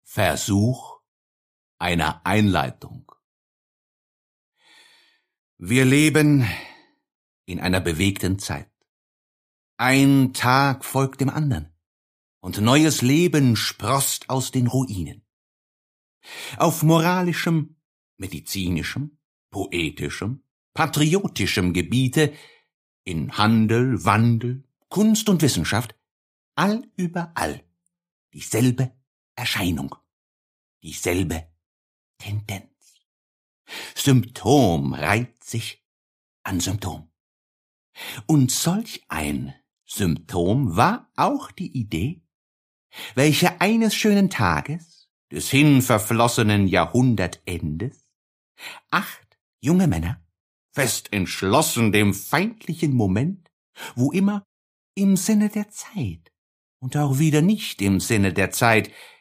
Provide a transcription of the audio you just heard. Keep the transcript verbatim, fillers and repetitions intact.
Versuch einer Einleitung. Wir leben in einer bewegten Zeit. Ein Tag folgt dem anderen, und neues Leben sproßt aus den Ruinen. Auf moralischem, medizinischem, poetischem, patriotischem Gebiete, in Handel, Wandel, Kunst und Wissenschaft, allüberall dieselbe Erscheinung, dieselbe Tendenz. Symptom reiht sich an Symptom. Und solch ein Symptom war auch die Idee, welche eines schönen Tages, des hinverflossenen Jahrhundertendes, acht junge Männer, fest entschlossen dem feindlichen Moment, wo immer im Sinne der Zeit und auch wieder nicht im Sinne der Zeit,